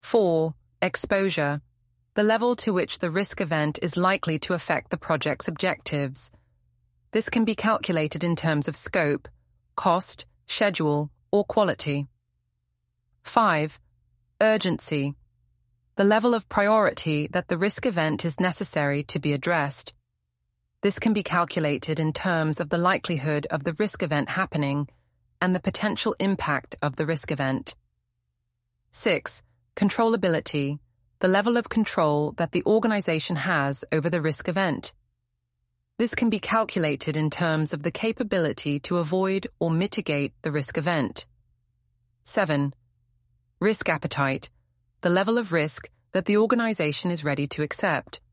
4. Exposure. The level to which the risk event is likely to affect the project's objectives. This can be calculated in terms of scope, cost, schedule, or quality. 5. Urgency. The level of priority that the risk event is necessary to be addressed. This can be calculated in terms of the likelihood of the risk event happening and the potential impact of the risk event. 6. Controllability. The level of control that the organization has over the risk event. This can be calculated in terms of the capability to avoid or mitigate the risk event. 7. Risk appetite. The level of risk that the organization is ready to accept.